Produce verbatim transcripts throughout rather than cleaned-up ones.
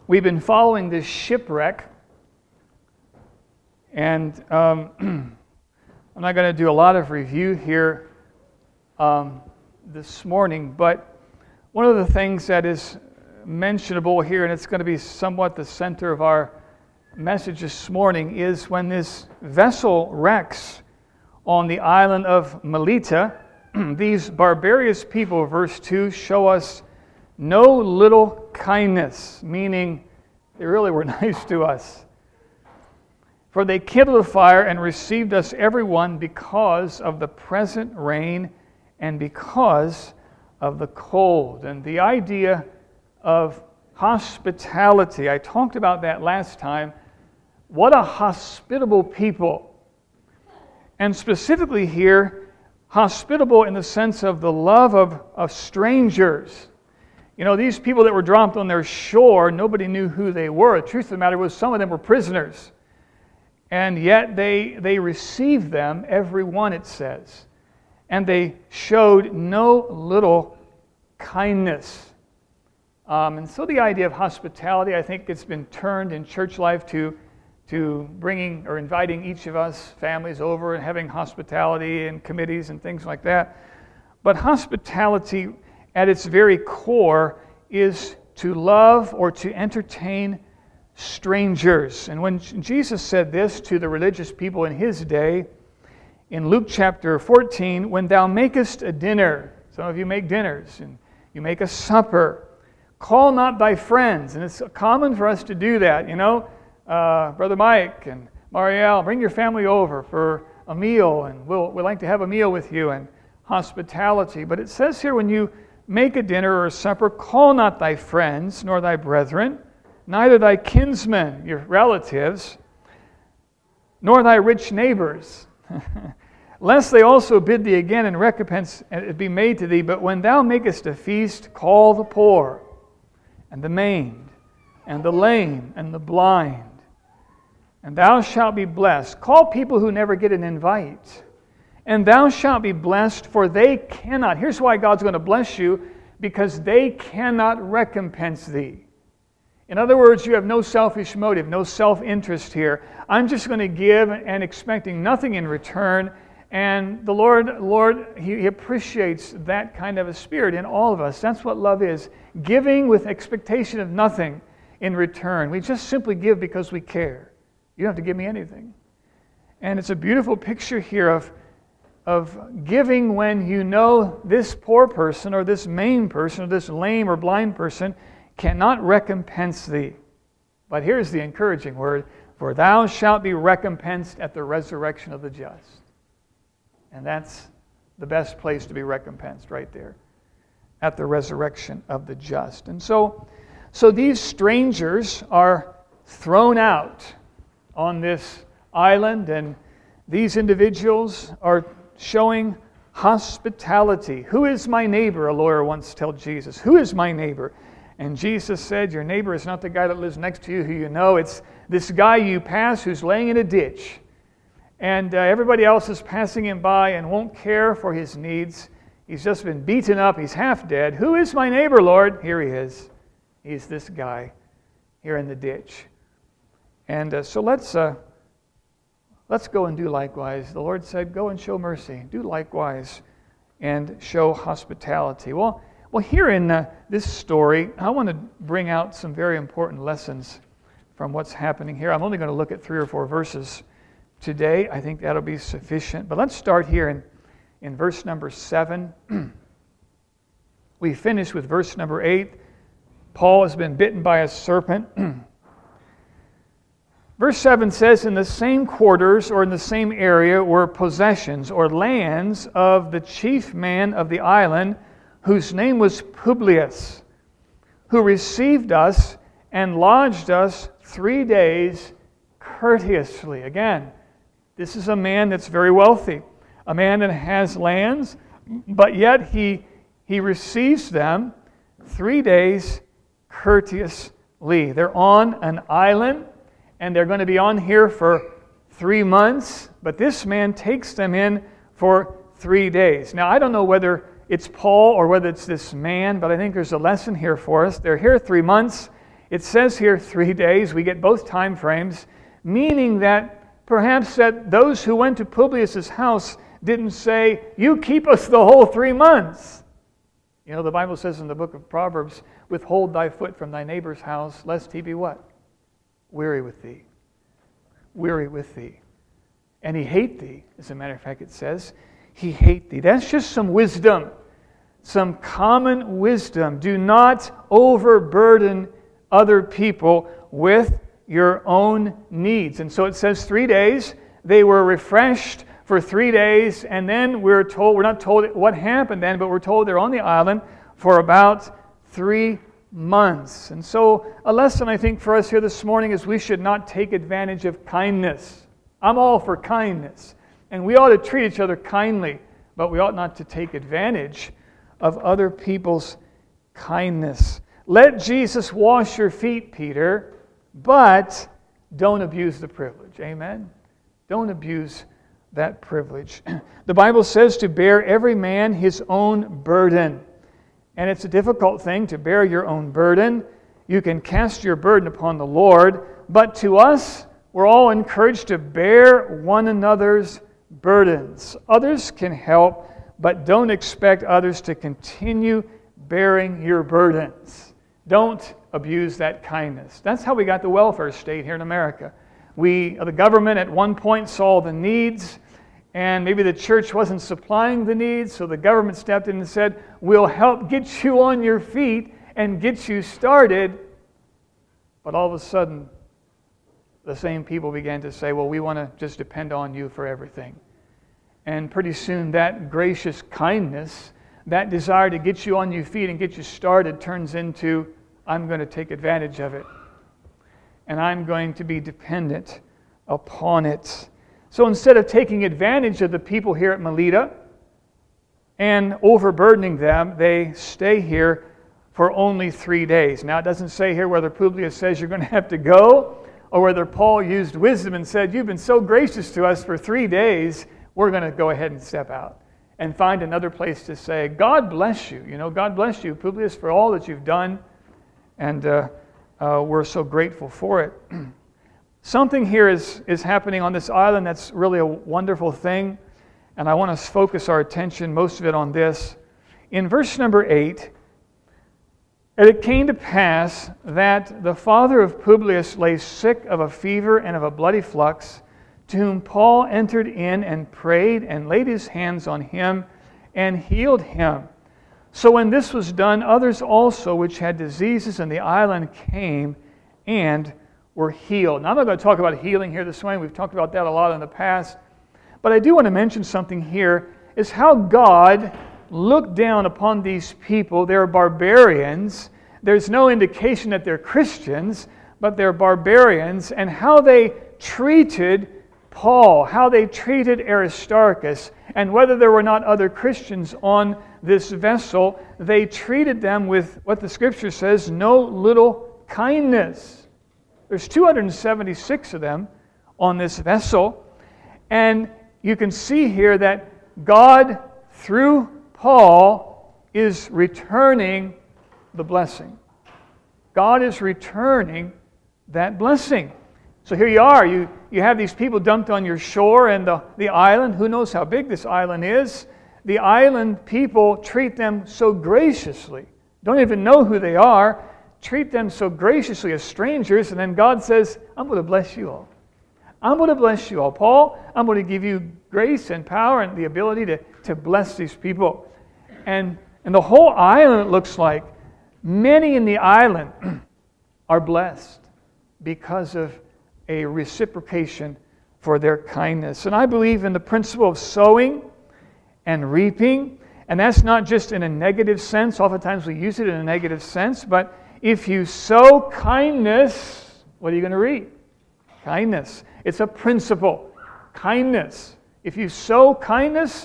we've been following this shipwreck, and um, I'm not going to do a lot of review here um, this morning, but one of the things that is mentionable here, and it's going to be somewhat the center of our message this morning, is when this vessel wrecks on the island of Melita, these barbarous people, verse two, show us no little kindness, meaning they really were nice to us. For they kindled a fire and received us everyone because of the present rain and because of the cold. And the idea of hospitality, I talked about that last time. What a hospitable people. And specifically here, hospitable in the sense of the love of, of strangers. You know, these people that were dropped on their shore, nobody knew who they were. The truth of the matter was some of them were prisoners. And yet they, they received them, every one, it says. And they showed no little kindness. Um, and so the idea of hospitality, I think it's been turned in church life to, to bringing or inviting each of us, families, over and having hospitality and committees and things like that. But hospitality at its very core is to love or to entertain strangers. And when Jesus said this to the religious people in his day, in Luke chapter fourteen, when thou makest a dinner, some of you make dinners, and you make a supper, call not thy friends. And it's common for us to do that, you know. Uh, Brother Mike and Marielle, bring your family over for a meal, and we'll, we'd like to have a meal with you, and hospitality. But it says here, when you make a dinner or a supper, call not thy friends, nor thy brethren, neither thy kinsmen, your relatives, nor thy rich neighbors, lest they also bid thee again, and recompense be made to thee. But when thou makest a feast, call the poor, and the maimed, and the lame, and the blind, and thou shalt be blessed. Call people who never get an invite. And thou shalt be blessed, for they cannot. Here's why God's going to bless you, because they cannot recompense thee. In other words, you have no selfish motive, no self-interest here. I'm just going to give and expecting nothing in return. And the Lord, Lord, He appreciates that kind of a spirit in all of us. That's what love is. Giving with expectation of nothing in return. We just simply give because we care. You don't have to give me anything. And it's a beautiful picture here of of giving when you know this poor person or this maimed person or this lame or blind person cannot recompense thee. But here's the encouraging word, for thou shalt be recompensed at the resurrection of the just. And that's the best place to be recompensed, right there, at the resurrection of the just. And so, so these strangers are thrown out on this island, and these individuals are showing hospitality. Who is my neighbor? A lawyer once told Jesus. Who is my neighbor? And Jesus said, your neighbor is not the guy that lives next to you who you know. It's this guy you pass who's laying in a ditch. And uh, everybody else is passing him by and won't care for his needs. He's just been beaten up. He's half dead. Who is my neighbor, Lord? Here he is. He's this guy here in the ditch. And uh, so let's... Uh, Let's go and do likewise. The Lord said, go and show mercy. Do likewise and show hospitality. Well, well here in uh, this story, I want to bring out some very important lessons from what's happening here. I'm only going to look at three or four verses today. I think that'll be sufficient. But let's start here in, in verse number seven. We finish with verse number eight. Paul has been bitten by a serpent. Verse seven says, in the same quarters or in the same area were possessions or lands of the chief man of the island, whose name was Publius, who received us and lodged us three days courteously. Again, this is a man that's very wealthy, a man that has lands, but yet he, he receives them three days courteously. They're on an island, and they're going to be on here for three months, but this man takes them in for three days. Now, I don't know whether it's Paul or whether it's this man, but I think there's a lesson here for us. They're here three months, It says here three days. We get both time frames, meaning that perhaps that those who went to Publius's house didn't say, "You keep us the whole three months." You know, the Bible says in the book of Proverbs, "Withhold thy foot from thy neighbor's house, lest he be" what? "Weary with thee." Weary with thee. And he hate thee. As a matter of fact, it says, he hate thee. That's just some wisdom. Some common wisdom. Do not overburden other people with your own needs. And so it says three days. They were refreshed for three days. And then we're told, we're not told what happened then, but we're told they're on the island for about three months. And so a lesson I think for us here this morning is we should not take advantage of kindness. I'm all for kindness. And we ought to treat each other kindly, but we ought not to take advantage of other people's kindness. Let Jesus wash your feet, Peter, but don't abuse the privilege. Amen? Don't abuse that privilege. The Bible says to bear every man his own burden. And it's a difficult thing to bear your own burden. You can cast your burden upon the Lord, but to us, we're all encouraged to bear one another's burdens. Others can help, but don't expect others to continue bearing your burdens. Don't abuse that kindness. That's how we got the welfare state here in America. We, the government at one point saw the needs, and maybe the church wasn't supplying the needs, so the government stepped in and said, "We'll help get you on your feet and get you started." But all of a sudden, the same people began to say, "Well, we want to just depend on you for everything." And pretty soon that gracious kindness, that desire to get you on your feet and get you started turns into, "I'm going to take advantage of it. And I'm going to be dependent upon it." So instead of taking advantage of the people here at Melita and overburdening them, they stay here for only three days. Now it doesn't say here whether Publius says you're going to have to go, or whether Paul used wisdom and said, "You've been so gracious to us for three days, we're going to go ahead and step out and find another place to say, God bless you. You know, God bless you, Publius, for all that you've done, and uh, uh, we're so grateful for it." Something here is, is happening on this island that's really a wonderful thing, and I want to focus our attention, most of it, on this. In verse number eight, "And it came to pass that the father of Publius lay sick of a fever and of a bloody flux, to whom Paul entered in and prayed and laid his hands on him and healed him. So when this was done, others also which had diseases in the island came and were healed." Now I'm not going to talk about healing here this morning. We've talked about that a lot in the past. But I do want to mention something here, is how God looked down upon these people. They're barbarians. There's no indication that they're Christians, but they're barbarians, and how they treated Paul, how they treated Aristarchus, and whether there were not other Christians on this vessel, they treated them with what the Scripture says, no little kindness. There's two hundred seventy-six of them on this vessel, and you can see here that God, through Paul, is returning the blessing. God is returning that blessing. So here you are, you, you have these people dumped on your shore and the, the island. Who knows how big this island is? The island people treat them so graciously. Don't even know who they are. Treat them so graciously as strangers, and then God says, "I'm going to bless you all. I'm going to bless you all. Paul, I'm going to give you grace and power and the ability to, to bless these people." And, and the whole island, it looks like, many in the island are blessed because of a reciprocation for their kindness. And I believe in the principle of sowing and reaping, and that's not just in a negative sense. Oftentimes we use it in a negative sense, but if you sow kindness, what are you going to reap? Kindness. It's a principle. Kindness. If you sow kindness,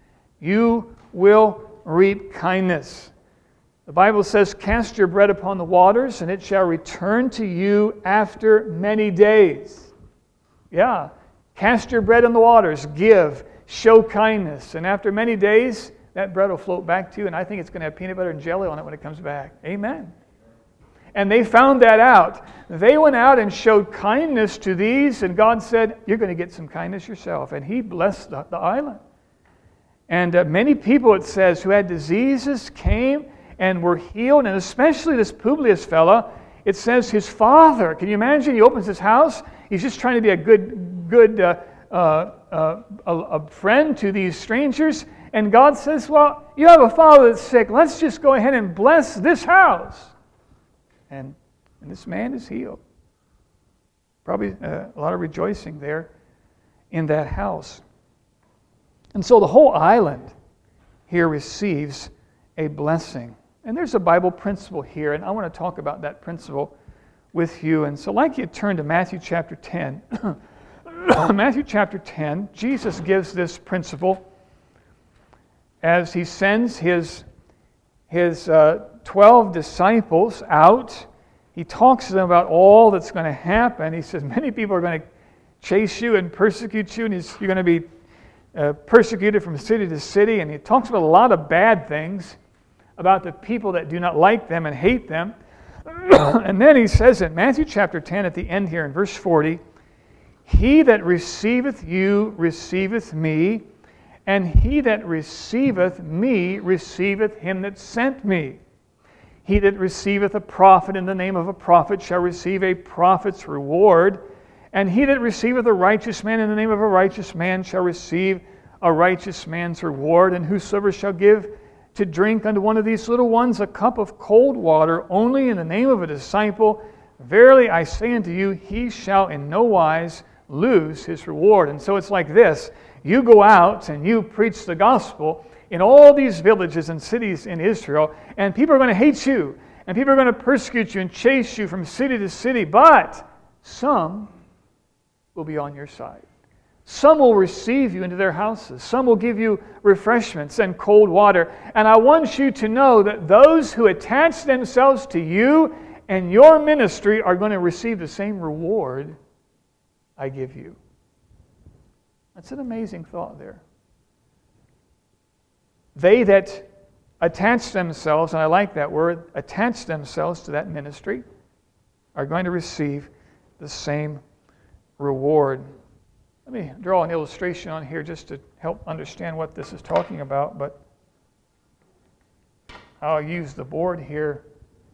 you will reap kindness. The Bible says, "Cast your bread upon the waters, and it shall return to you after many days." Yeah. Cast your bread on the waters. Give. Show kindness. And after many days, that bread will float back to you, and I think it's going to have peanut butter and jelly on it when it comes back. Amen. And they found that out. They went out and showed kindness to these, and God said, you're going to get some kindness yourself. And He blessed the, the island. And uh, many people, it says, who had diseases came and were healed, and especially this Publius fella. It says his father, can you imagine? He opens his house. He's just trying to be a good, good uh, uh, uh, a, a friend to these strangers. And God says, well, you have a father that's sick. Let's just go ahead and bless this house. And, and this man is healed. Probably uh, a lot of rejoicing there in that house. And so the whole island here receives a blessing. And there's a Bible principle here, and I want to talk about that principle with you. And so I'd like you to turn to Matthew chapter ten. Matthew chapter ten, Jesus gives this principle as He sends His, his uh, twelve disciples out. He talks to them about all that's going to happen. He says, many people are going to chase you and persecute you, and you're going to be uh, persecuted from city to city. And He talks about a lot of bad things, about the people that do not like them and hate them. And then He says in Matthew chapter ten at the end here in verse forty, he that receiveth you receiveth me, and he that receiveth me receiveth him that sent me. He that receiveth a prophet in the name of a prophet shall receive a prophet's reward, and he that receiveth a righteous man in the name of a righteous man shall receive a righteous man's reward. And whosoever shall give to drink unto one of these little ones a cup of cold water only in the name of a disciple, verily I say unto you, he shall in no wise lose his reward. And so it's like this. You go out and you preach the gospel in all these villages and cities in Israel, and people are going to hate you, and people are going to persecute you and chase you from city to city, but some will be on your side. Some will receive you into their houses. Some will give you refreshments and cold water. And I want you to know that those who attach themselves to you and your ministry are going to receive the same reward I give you. That's an amazing thought there. They that attach themselves, and I like that word, attach themselves to that ministry, are going to receive the same reward. Let me draw an illustration on here just to help understand what this is talking about, but I'll use the board here.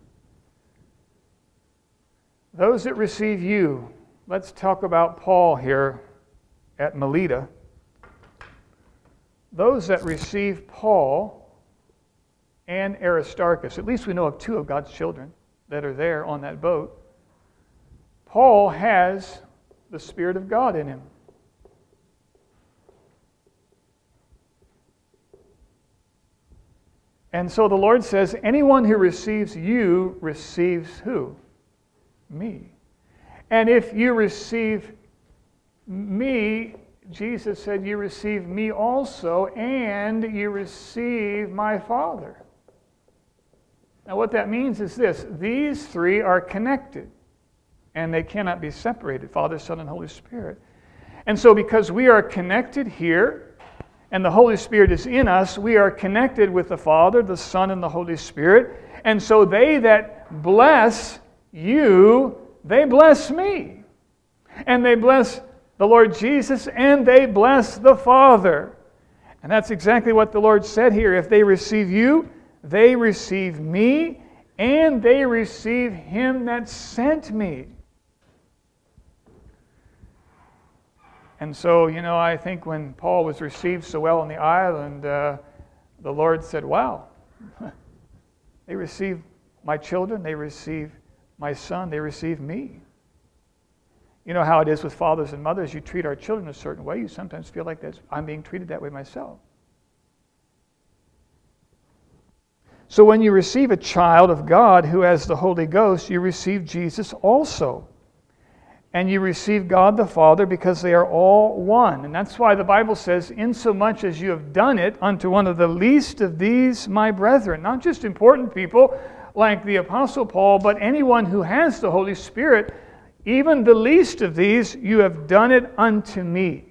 Those that receive you, let's talk about Paul here at Melita. Those that receive Paul and Aristarchus, at least we know of two of God's children that are there on that boat. Paul has the Spirit of God in him. And so the Lord says, anyone who receives you receives who? Me. And if you receive me, Jesus said, you receive me also, and you receive my Father. Now what that means is this. These three are connected, and they cannot be separated, Father, Son, and Holy Spirit. And so because we are connected here, and the Holy Spirit is in us, we are connected with the Father, the Son, and the Holy Spirit. And so they that bless you, they bless me. And they bless the Lord Jesus, and they bless the Father. And that's exactly what the Lord said here. If they receive you, they receive me, and they receive him that sent me. And so, you know, I think when Paul was received so well on the island, uh, the Lord said, wow, they receive my children, they receive my son, they receive me. You know how it is with fathers and mothers. You treat our children a certain way. You sometimes feel like that's, I'm being treated that way myself. So when you receive a child of God who has the Holy Ghost, you receive Jesus also. And you receive God the Father because they are all one. And that's why the Bible says, insomuch as you have done it unto one of the least of these my brethren. Not just important people like the Apostle Paul, but anyone who has the Holy Spirit, even the least of these, you have done it unto me.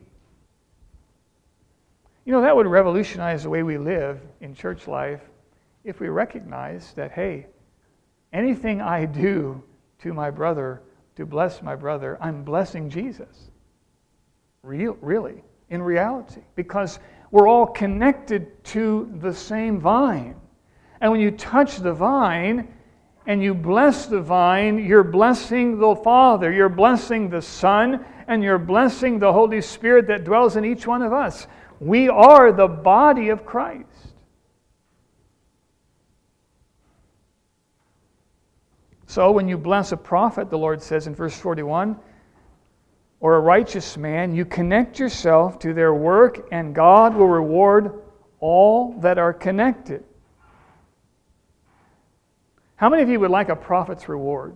You know, that would revolutionize the way we live in church life if we recognize that, hey, Anything I do to my brother, to bless my brother, I'm blessing Jesus. Real, really, in reality. Because we're all connected to the same vine. And when you touch the vine and you bless the vine, you're blessing the Father, you're blessing the Son, and you're blessing the Holy Spirit that dwells in each one of us. We are the body of Christ. So when you bless a prophet, the Lord says in verse forty-one, or a righteous man, you connect yourself to their work, and God will reward all that are connected. How many of you would like a prophet's reward?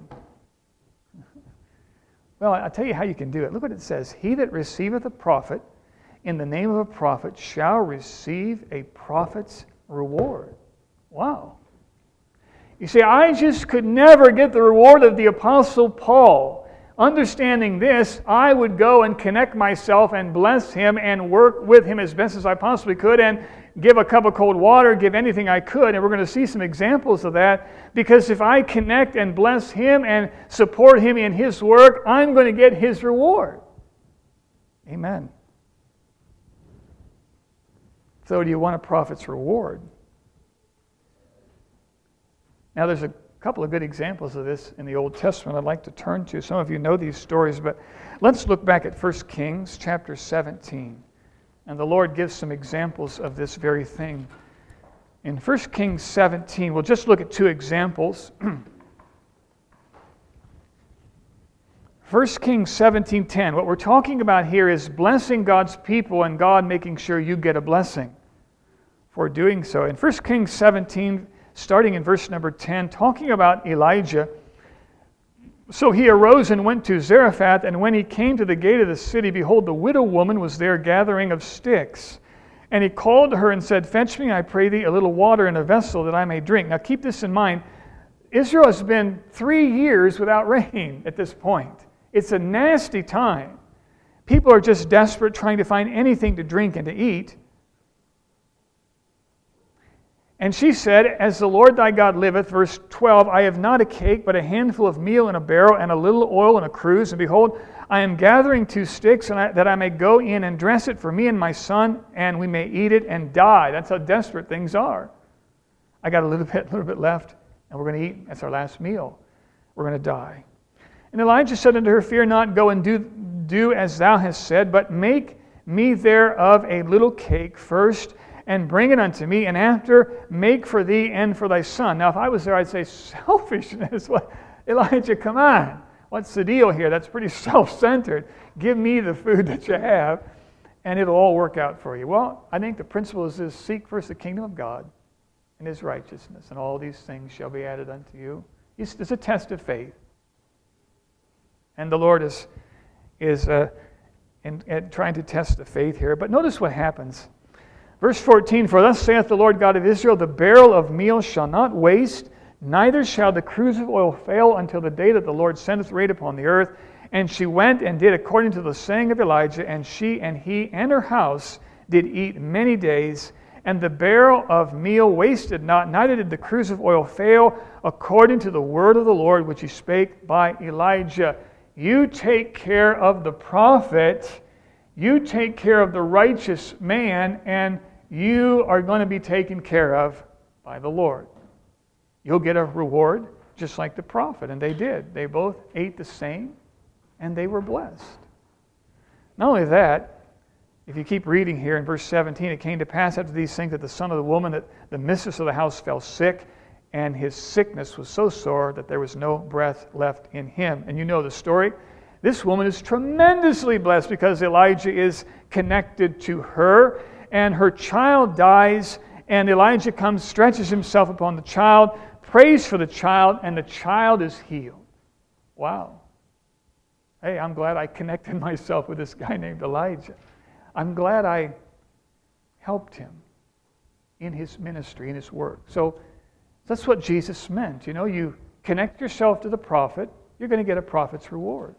Well, I'll tell you how you can do it. Look what it says. He that receiveth a prophet in the name of a prophet shall receive a prophet's reward. Wow. You see, I just could never get the reward of the Apostle Paul. Understanding this, I would go and connect myself and bless him and work with him as best as I possibly could and give a cup of cold water, give anything I could. And we're going to see some examples of that, because if I connect and bless him and support him in his work, I'm going to get his reward. Amen. So do you want a prophet's reward? Now there's a couple of good examples of this in the Old Testament I'd like to turn to. Some of you know these stories, but let's look back at First Kings chapter seventeen. And the Lord gives some examples of this very thing. In First Kings seventeen, we'll just look at two examples. First Kings seventeen ten. What we're talking about here is blessing God's people and God making sure you get a blessing for doing so. In First Kings seventeen, starting in verse number ten, talking about Elijah. So he arose and went to Zarephath, and when he came to the gate of the city, behold, the widow woman was there gathering of sticks. And he called to her and said, fetch me, I pray thee, a little water in a vessel that I may drink. Now keep this in mind. Israel has been three years without rain at this point. It's a nasty time. People are just desperate, trying to find anything to drink and to eat. And she said, as the Lord thy God liveth, verse twelve, I have not a cake, but a handful of meal in a barrel, and a little oil in a cruse. And behold, I am gathering two sticks, and I, that I may go in and dress it for me and my son, and we may eat it and die. That's how desperate things are. I got a little bit, little bit left, and we're going to eat. That's our last meal. We're going to die. And Elijah said unto her, fear not, go and do, do as thou hast said, but make me thereof a little cake first, and bring it unto me, and after make for thee and for thy son. Now, if I was there, I'd say, selfishness. What? Elijah, come on. What's the deal here? That's pretty self-centered. Give me the food that you have, and it'll all work out for you. Well, I think the principle is this: seek first the kingdom of God and his righteousness, and all these things shall be added unto you. It's, it's a test of faith. And the Lord is, is uh, in, in trying to test the faith here. But notice what happens. Verse fourteen, for thus saith the Lord God of Israel, the barrel of meal shall not waste, neither shall the cruse of oil fail until the day that the Lord sendeth rain upon the earth. And she went and did according to the saying of Elijah, and she and he and her house did eat many days. And the barrel of meal wasted not, neither did the cruse of oil fail, according to the word of the Lord which he spake by Elijah. You take care of the prophet, you take care of the righteous man, and you are going to be taken care of by the Lord. You'll get a reward just like the prophet, and they did. They both ate the same, and they were blessed. Not only that, if you keep reading here in verse seventeen, it came to pass after these things that the son of the woman, that the mistress of the house, fell sick, and his sickness was so sore that there was no breath left in him. And you know the story. This woman is tremendously blessed because Elijah is connected to her, and her child dies, and Elijah comes, stretches himself upon the child, prays for the child, and the child is healed. Wow. Hey, I'm glad I connected myself with this guy named Elijah. I'm glad I helped him in his ministry, in his work. So that's what Jesus meant. You know, you connect yourself to the prophet, you're going to get a prophet's reward.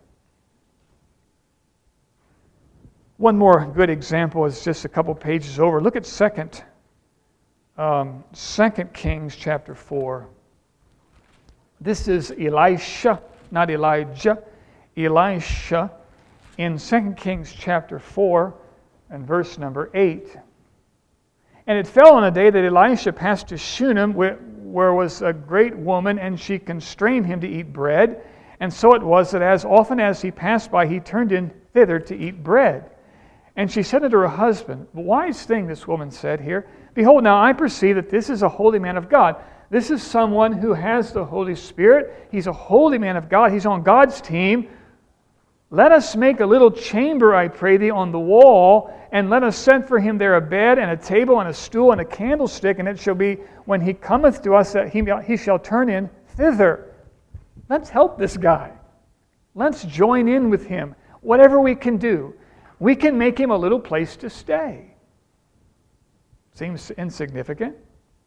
One more good example is just a couple pages over. Look at Second, um, Second Kings chapter four. This is Elisha, not Elijah, Elisha in Second Kings chapter four and verse number eight. And it fell on a day that Elisha passed to Shunem, where, where was a great woman, and she constrained him to eat bread. And so it was that as often as he passed by, he turned in thither to eat bread. And she said unto her husband, wise thing, this woman said here, behold, now I perceive that this is a holy man of God. This is someone who has the Holy Spirit. He's a holy man of God. He's on God's team. Let us make a little chamber, I pray thee, on the wall, and let us set for him there a bed, and a table, and a stool, and a candlestick, and it shall be, when he cometh to us, that he, he shall turn in thither. Let's help this guy. Let's join in with him. Whatever we can do, we can make him a little place to stay. Seems insignificant.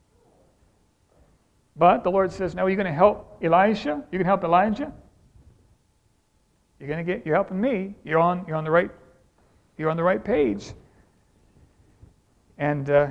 But the Lord says, no, you're going to help Elisha? You can help Elijah? You're going to get, you're helping me. You're on, you're on the right, you're on the right page. And uh,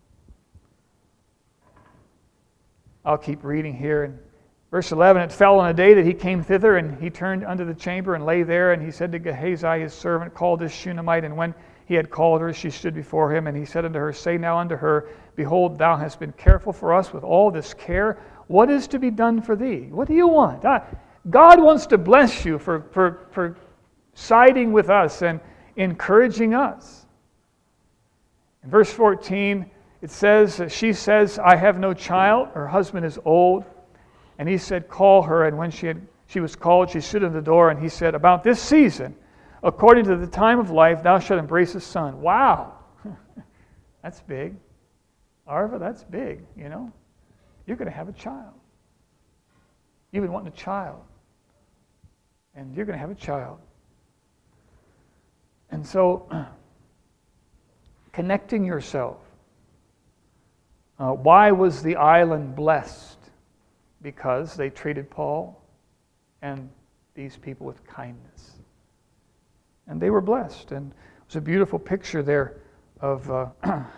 I'll keep reading here. In verse eleven, it fell on a day that he came thither, and he turned unto the chamber and lay there, and he said to Gehazi his servant, call this Shunammite. And when he had called her, she stood before him, and he said unto her, say now unto her, behold, thou hast been careful for us with all this care. What is to be done for thee? What do you want? I, God wants to bless you for, for, for siding with us and encouraging us. In verse fourteen, it says, she says, I have no child. Her husband is old. And he said, call her. And when she had, she was called, she stood at the door, and he said, about this season, according to the time of life, thou shalt embrace a son. Wow. That's big. Arva, that's big, you know. You're going to have a child. You've been wanting a child. And you're going to have a child. And so, connecting yourself. Uh, why was the island blessed? Because they treated Paul and these people with kindness. And they were blessed. And it was a beautiful picture there of, uh,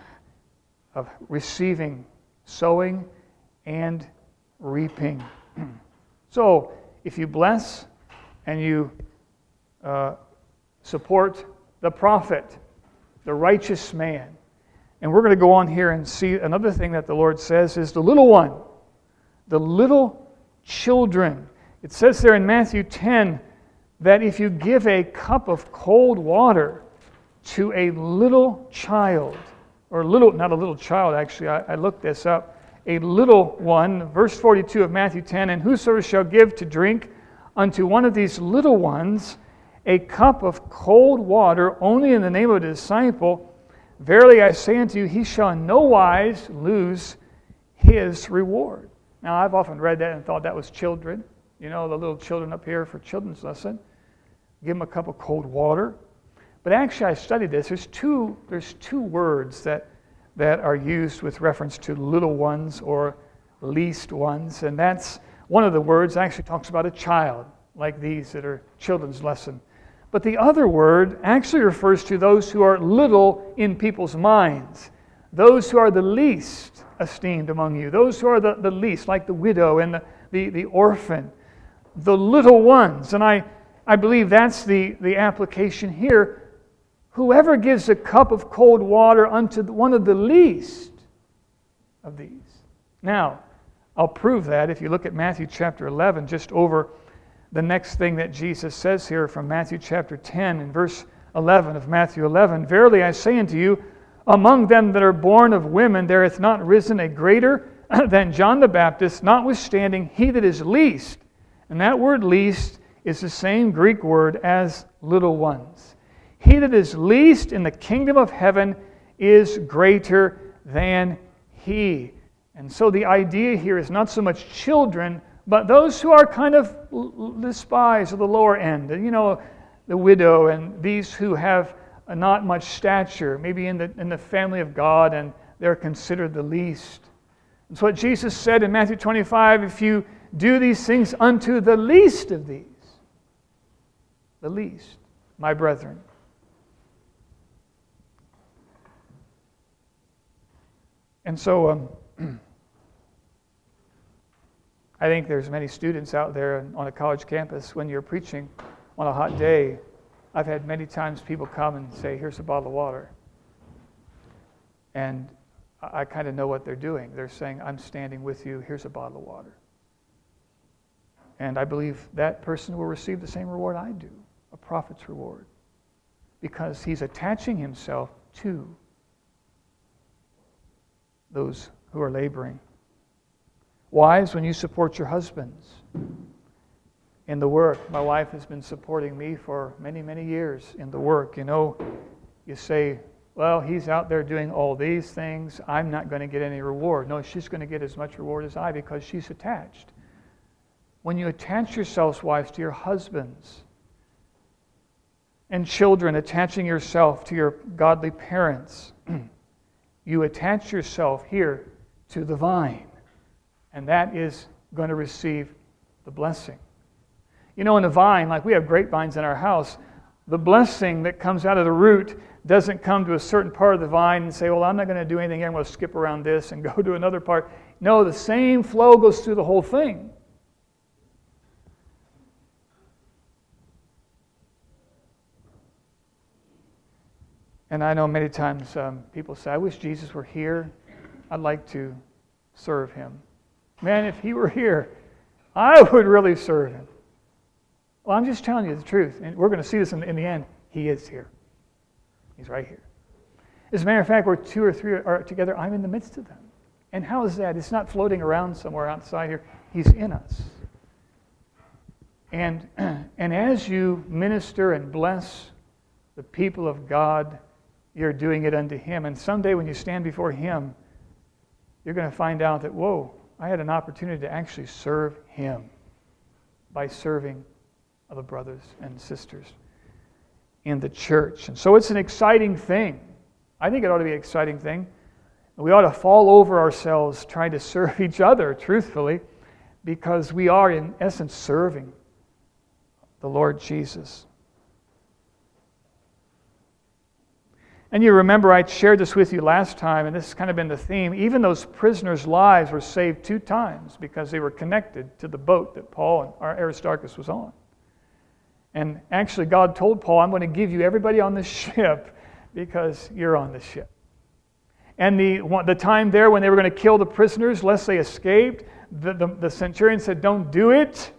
of receiving, sowing, and reaping. So, if you bless and you uh, support the prophet, the righteous man, and we're going to go on here and see another thing that the Lord says is the little one, the little children. It says there in Matthew ten that if you give a cup of cold water to a little child, or little, not a little child actually, I, I looked this up, a little one, verse forty-two of Matthew ten, and whosoever shall give to drink unto one of these little ones a cup of cold water only in the name of a disciple, verily I say unto you, he shall in no wise lose his reward. Now, I've often read that and thought that was children. You know, the little children up here for children's lesson. Give them a cup of cold water. But actually, I studied this. There's two, there's two words that, that are used with reference to little ones or least ones. And that's one of the words actually talks about a child, like these that are children's lesson. But the other word actually refers to those who are little in people's minds. Those who are the least esteemed among you. Those who are the, the least, like the widow and the, the, the orphan. The little ones. And I, I believe that's the, the application here. Whoever gives a cup of cold water unto one of the least of these. Now, I'll prove that if you look at Matthew chapter eleven, just over the next thing that Jesus says here from Matthew chapter ten and verse eleven of Matthew eleven. Verily I say unto you, among them that are born of women, there hath not risen a greater than John the Baptist, notwithstanding he that is least. And that word least is the same Greek word as little ones. He that is least in the kingdom of heaven is greater than he. And so the idea here is not so much children, but those who are kind of despised at the lower end. You know, the widow and these who have not much stature, maybe in the, in the family of God, and they're considered the least. That's what Jesus said in Matthew twenty-five, if you do these things unto the least of these, the least, my brethren. And so, um, I think there's many students out there on a college campus when you're preaching on a hot day. I've had many times people come and say, here's a bottle of water. And I kind of know what they're doing. They're saying, I'm standing with you, here's a bottle of water. And I believe that person will receive the same reward I do, a prophet's reward, because he's attaching himself to those who are laboring. Wives, when you support your husbands in the work, my wife has been supporting me for many, many years in the work. You know, you say, well, he's out there doing all these things. I'm not going to get any reward. No, she's going to get as much reward as I because she's attached. When you attach yourselves, wives, to your husbands, and children, attaching yourself to your godly parents, you attach yourself here to the vine. And that is going to receive the blessing. You know, in a vine, like we have grapevines in our house, the blessing that comes out of the root doesn't come to a certain part of the vine and say, well, I'm not going to do anything here. I'm going to skip around this and go to another part. No, the same flow goes through the whole thing. And I know many times um, people say, I wish Jesus were here. I'd like to serve him. Man, if he were here, I would really serve him. Well, I'm just telling you the truth. And we're going to see this in, in the end. He is here. He's right here. As a matter of fact, where two or three are together, I'm in the midst of them. And how is that? It's not floating around somewhere outside here. He's in us. And, and as you minister and bless the people of God, you're doing it unto him. And someday when you stand before him, you're going to find out that, whoa, I had an opportunity to actually serve him by serving other brothers and sisters in the church. And so it's an exciting thing. I think it ought to be an exciting thing. We ought to fall over ourselves trying to serve each other, truthfully, because we are, in essence, serving the Lord Jesus. And you remember I shared this with you last time, and this has kind of been the theme. Even those prisoners' lives were saved two times because they were connected to the boat that Paul and Aristarchus was on. And actually God told Paul, I'm going to give you everybody on this ship because you're on the ship. And the, the time there when they were going to kill the prisoners, lest they escaped, the, the, the centurion said, don't do it.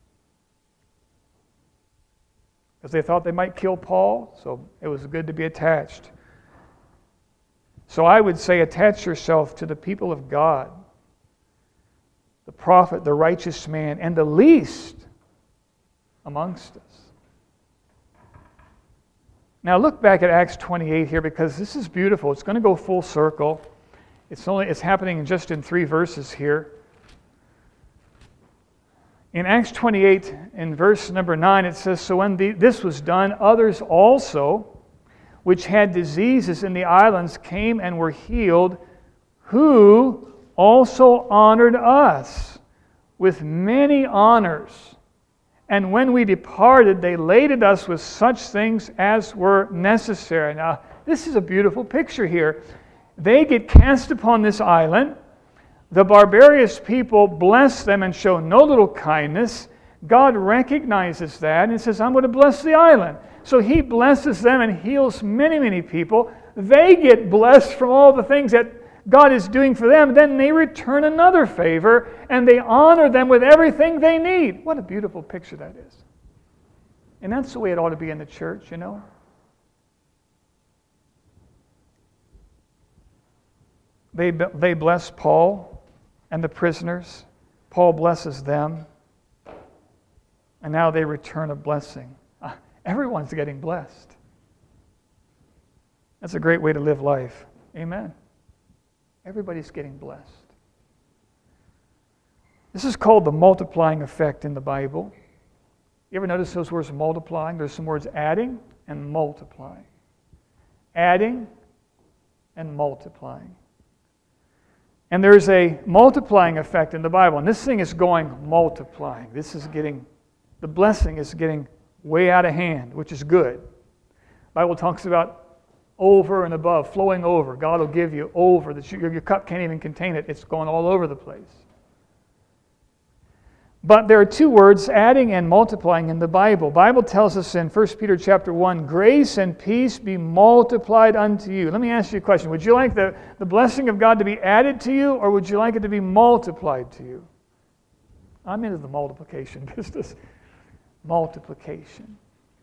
Because they thought they might kill Paul, so it was good to be attached. So I would say attach yourself to the people of God, the prophet, the righteous man, and the least amongst us. Now look back at Acts twenty-eight here, because this is beautiful. It's going to go full circle. It's only it's happening just in three verses here. In Acts twenty-eight, in verse number nine, it says, so when the, this was done, others also, which had diseases in the islands, came and were healed, who also honored us with many honors. And when we departed, they laded us with such things as were necessary. Now, this is a beautiful picture here. They get cast upon this island. The barbarous people bless them and show no little kindness. God recognizes that and says, I'm going to bless the island. So he blesses them and heals many, many people. They get blessed from all the things that God is doing for them. Then they return another favor and they honor them with everything they need. What a beautiful picture that is. And that's the way it ought to be in the church, you know. They, they bless Paul and the prisoners. Paul blesses them. And now they return a blessing. Everyone's getting blessed. That's a great way to live life. Amen. Everybody's getting blessed. This is called the multiplying effect in the Bible. You ever notice those words multiplying? There's some words adding and multiplying. Adding and multiplying. And there's a multiplying effect in the Bible. And this thing is going multiplying. This is getting, the blessing is getting way out of hand, which is good. The Bible talks about over and above, flowing over. God will give you over. That your, your cup can't even contain it. It's going all over the place. But there are two words, adding and multiplying, in the Bible. The Bible tells us in First Peter chapter one, grace and peace be multiplied unto you. Let me ask you a question. Would you like the, the blessing of God to be added to you, or would you like it to be multiplied to you? I'm into the multiplication business. Multiplication.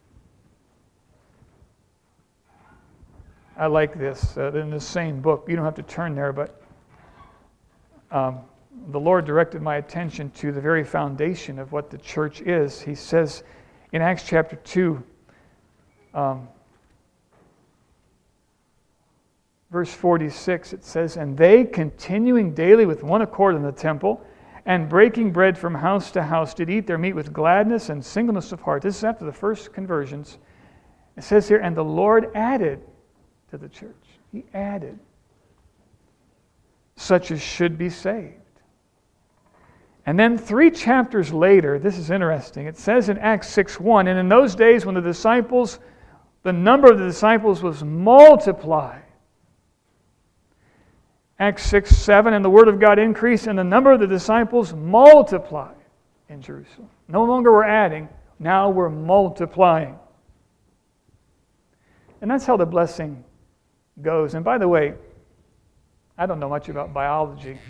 I like this. Uh, in the same book, you don't have to turn there, but um, the Lord directed my attention to the very foundation of what the church is. He says in Acts chapter two, um, verse forty-six, it says, and they, continuing daily with one accord in the temple, and breaking bread from house to house, did eat their meat with gladness and singleness of heart. This is after the first conversions. It says here, and the Lord added to the church. He added such as should be saved. And then three chapters later, this is interesting, it says in Acts six one, and in those days when the disciples, the number of the disciples was multiplied. Acts six seven, and the word of God increased, and the number of the disciples multiplied in Jerusalem. No longer we're adding, now we're multiplying. And that's how the blessing goes. And by the way, I don't know much about biology,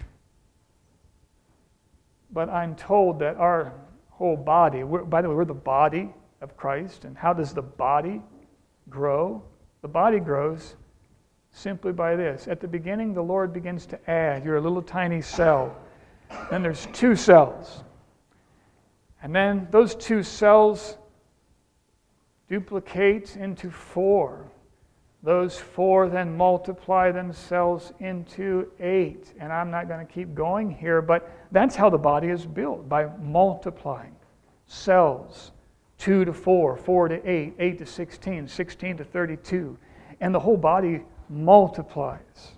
but I'm told that our whole body, we're, by the way, we're the body of Christ. And how does the body grow? The body grows simply by this. At the beginning, the Lord begins to add. You're a little tiny cell. Then there's two cells. And then those two cells duplicate into four. Those four then multiply themselves into eight. And I'm not going to keep going here, but that's how the body is built, by multiplying. Cells, two to four, four to eight, eight to sixteen, sixteen to thirty-two. And the whole body multiplies.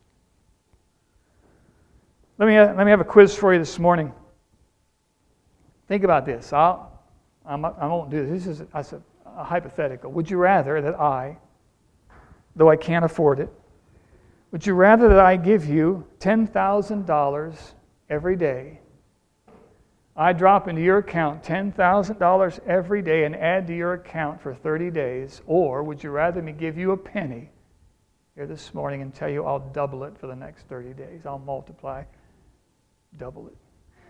Let me, let me have a quiz for you this morning. Think about this. I'll, I'm, I won't do this. This is a, a hypothetical. Would you rather that I, though I can't afford it, would you rather that I give you ten thousand dollars every day? I drop into your account ten thousand dollars every day and add to your account for thirty days, or would you rather me give you a penny here this morning and tell you I'll double it for the next thirty days? I'll multiply, double it.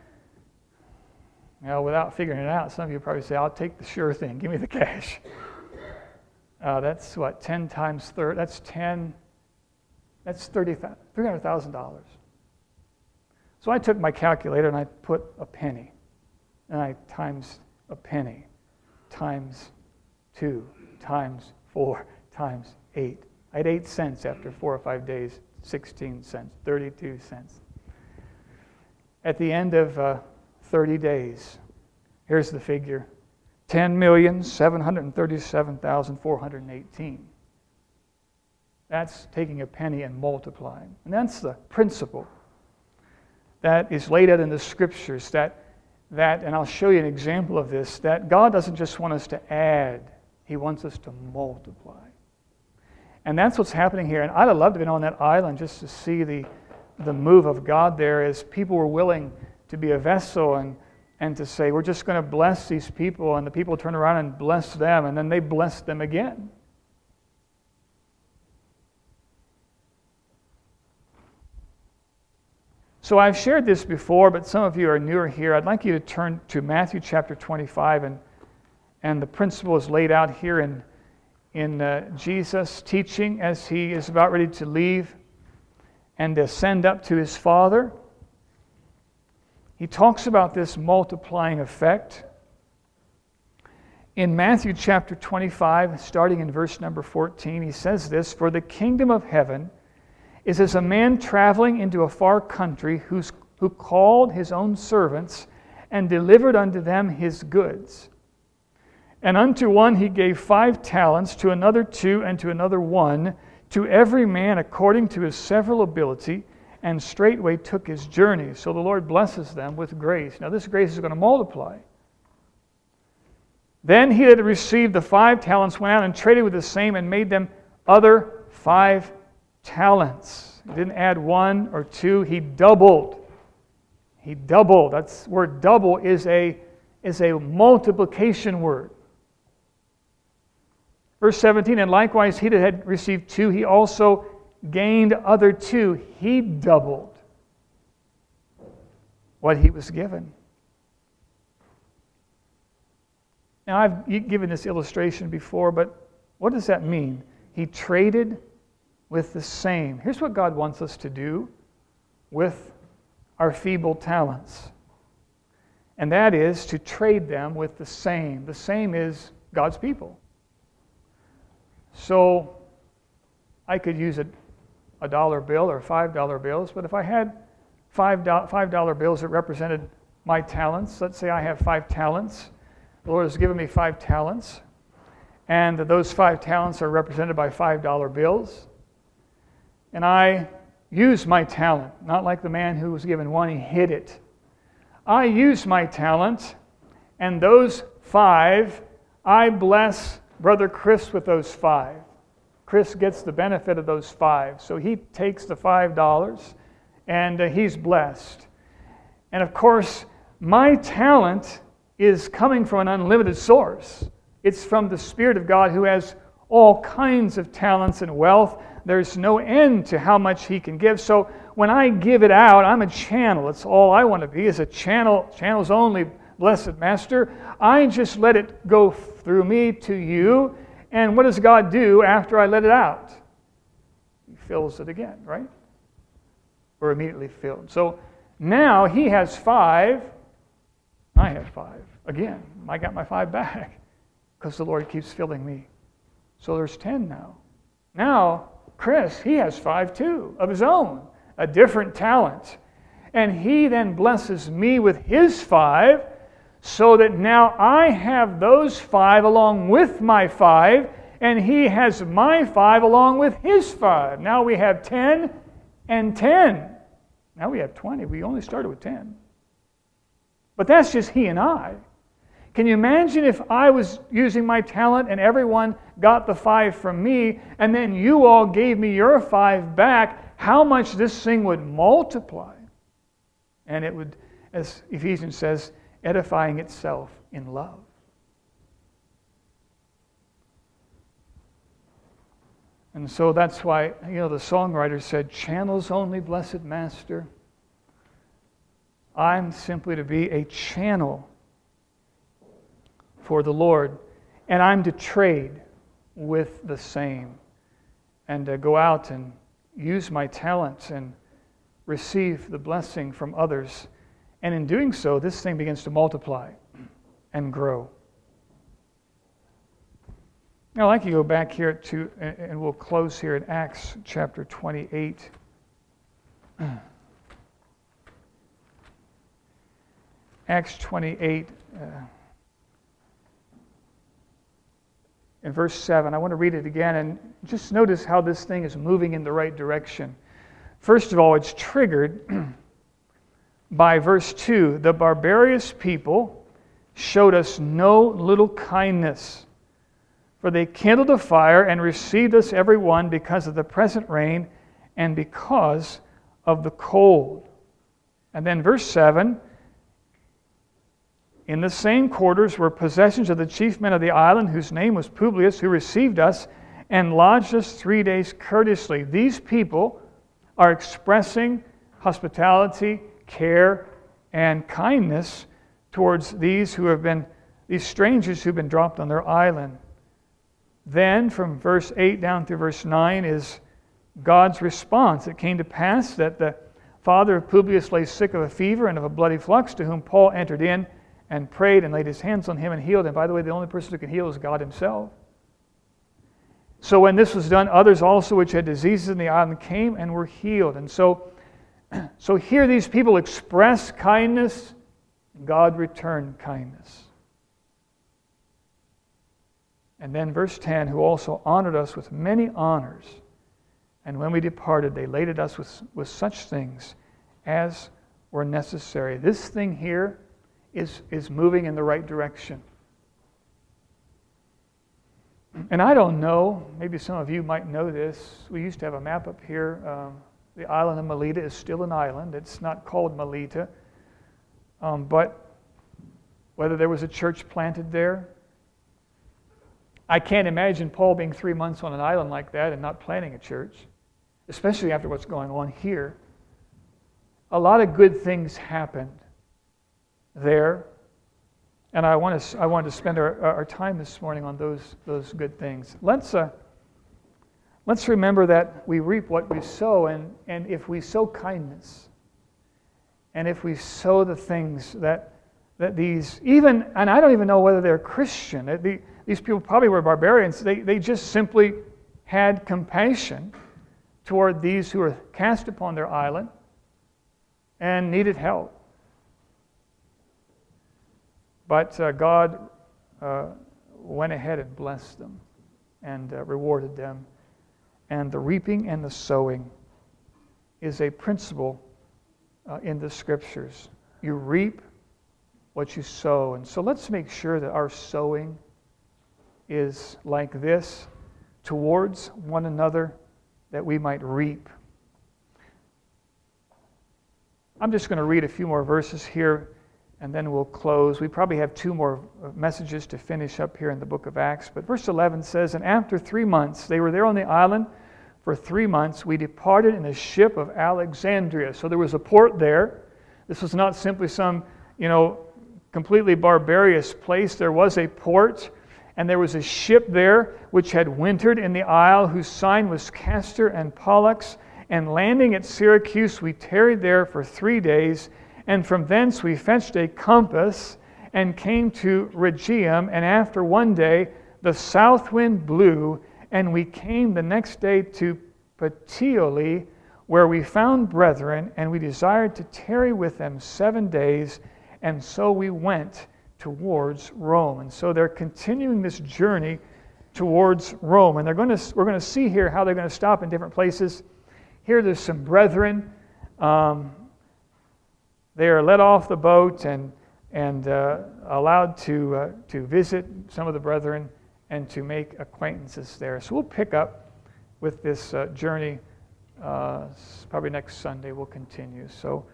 Now, without figuring it out, some of you probably say, I'll take the sure thing. Give me the cash. Uh, that's what, ten times thirty, that's ten, that's thirty, three hundred thousand dollars. So I took my calculator and I put a penny. And I times a penny, times two, times four, times eight. I had eight cents after four or five days, sixteen cents, thirty-two cents. At the end of uh, thirty days, here's the figure. ten million seven hundred thirty-seven thousand four hundred eighteen. That's taking a penny and multiplying. And that's the principle that is laid out in the Scriptures, that, that, and I'll show you an example of this, that God doesn't just want us to add, He wants us to multiply. And that's what's happening here. And I'd have loved to have been on that island just to see the, the move of God there as people were willing to be a vessel and And to say, we're just going to bless these people, and the people turn around and bless them, and then they bless them again. So I've shared this before, but some of you are newer here. I'd like you to turn to Matthew chapter twenty-five, and, and the principle is laid out here in, in uh, Jesus' teaching as He is about ready to leave and ascend up to His Father. He talks about this multiplying effect. In Matthew chapter twenty-five, starting in verse number fourteen, he says this, "For the kingdom of heaven is as a man traveling into a far country who's, who called his own servants and delivered unto them his goods. And unto one he gave five talents, to another two, and to another one, to every man according to his several ability, and straightway took his journey." So the Lord blesses them with grace. Now this grace is going to multiply. "Then he that had received the five talents went out and traded with the same and made them other five talents." He didn't add one or two, he doubled. He doubled. That's word double is a, is a multiplication word. Verse seventeen, and likewise he that had received two, he also gained other two. He doubled what he was given. Now, I've given this illustration before, but what does that mean? He traded with the same. Here's what God wants us to do with our feeble talents. And that is to trade them with the same. The same is God's people. So I could use a, a dollar bill or five dollar bills, but if I had five dollar bills that represented my talents, let's say I have five talents, the Lord has given me five talents, and those five talents are represented by five dollar bills, and I use my talent, not like the man who was given one, he hid it. I use my talent, and those five, I bless Brother Chris with those five. Chris gets the benefit of those five. So he takes the five dollars, and uh, he's blessed. And of course, my talent is coming from an unlimited source. It's from the Spirit of God who has all kinds of talents and wealth. There's no end to how much He can give. So when I give it out, I'm a channel. That's all I want to be, is a channel. Channels only, blessed Master. I just let it go through me to you. And what does God do after I let it out? He fills it again, right? Or immediately filled. So now He has five. I have five. Again, I got my five back because the Lord keeps filling me. So there's ten now. Now, Chris, he has five too, of his own, a different talent. And he then blesses me with his five, so that now I have those five along with my five, and he has my five along with his five. Now we have ten and ten. Now we have twenty. We only started with ten. But that's just he and I. Can you imagine if I was using my talent and everyone got the five from me, and then you all gave me your five back, how much this thing would multiply? And it would, as Ephesians says, edifying itself in love. And so that's why, you know, the songwriter said, channels only, blessed Master. I'm simply to be a channel for the Lord, and I'm to trade with the same, and to go out and use my talents and receive the blessing from others. And in doing so, this thing begins to multiply and grow. Now, I'd like you to go back here to, and we'll close here in Acts chapter twenty-eight. Acts twenty-eight, uh, in verse seven. I want to read it again, and just notice how this thing is moving in the right direction. First of all, it's triggered by verse two. The barbarous people showed us no little kindness, for they kindled a fire and received us every one because of the present rain and because of the cold. And then verse seven, in the same quarters were possessions of the chief men of the island, whose name was Publius, who received us and lodged us three days courteously. These people are expressing hospitality, care, and kindness towards these who have been, these strangers who've been dropped on their island. Then from verse eight down through verse nine is God's response. It came to pass that the father of Publius lay sick of a fever and of a bloody flux, to whom Paul entered in and prayed and laid his hands on him and healed him. By the way, the only person who can heal is God Himself. So when this was done, others also which had diseases in the island came and were healed. And so, so here these people express kindness, God returned kindness. And then verse ten, who also honored us with many honors, and when we departed, they laded us with, with such things as were necessary. This thing here is, is moving in the right direction. And I don't know, maybe some of you might know this. We used to have a map up here. Um, the island of Melita is still an island. It's not called Melita. Um, but whether there was a church planted there, I can't imagine Paul being three months on an island like that and not planting a church, especially after what's going on here. A lot of good things happened there, and I want to I wanted to spend our, our time this morning on those those good things. Let's uh, let's remember that we reap what we sow, and and if we sow kindness, and if we sow the things that that these even and I don't even know whether they're Christian. The, these people probably were barbarians. They they just simply had compassion toward these who were cast upon their island and needed help. But uh, God uh, went ahead and blessed them and uh, rewarded them. And the reaping and the sowing is a principle uh, in the Scriptures. You reap what you sow. And so let's make sure that our sowing is like this, towards one another, that we might reap. I'm just going to read a few more verses here, and then we'll close. We probably have two more messages to finish up here in the book of Acts. But verse eleven says, "And after three months," they were there on the island for three months, "we departed in a ship of Alexandria." So there was a port there. This was not simply some, you know, completely barbarous place. There was a port, and there was a ship there which had wintered in the isle, whose sign was Castor and Pollux. And landing at Syracuse, we tarried there for three days, and from thence we fetched a compass and came to Rhegium. And after one day the south wind blew, and we came the next day to Puteoli, where we found brethren, and we desired to tarry with them seven days, and so we went towards Rome." And so they're continuing this journey towards Rome, and they're going to we're going to see here how they're going to stop in different places. Here there's some brethren. Um, they are let off the boat and and uh, allowed to uh, to visit some of the brethren and to make acquaintances there. So we'll pick up with this uh, journey uh, probably next Sunday. We'll continue. So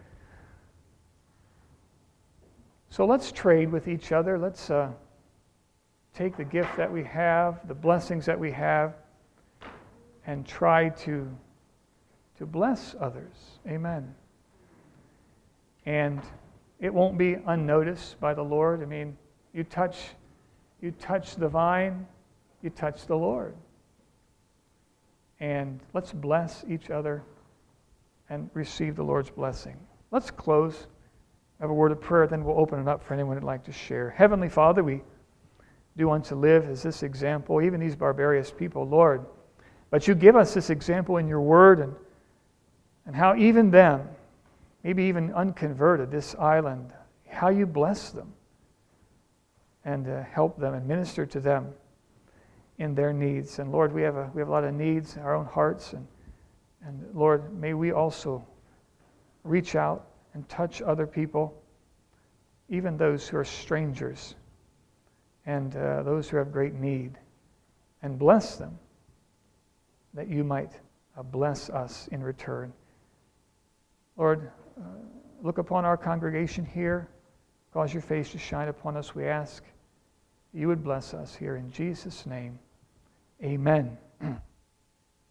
so let's trade with each other. Let's uh, take the gift that we have, the blessings that we have, and try to to bless others. Amen. And it won't be unnoticed by the Lord. I mean, you touch you touch the vine, you touch the Lord. And let's bless each other and receive the Lord's blessing. Let's close. Have a word of prayer, then we'll open it up for anyone who'd like to share. Heavenly Father, we do want to live as this example, even these barbarous people, Lord. But you give us this example in your word, and And how even them, maybe even unconverted, this island, how you bless them and uh, help them and minister to them in their needs. And Lord, we have a we have a lot of needs in our own hearts, and and Lord, may we also reach out and touch other people, even those who are strangers and uh, those who have great need, and bless them, that you might uh, bless us in return. Lord, uh, look upon our congregation here. Cause your face to shine upon us, we ask. You would bless us here in Jesus' name. Amen.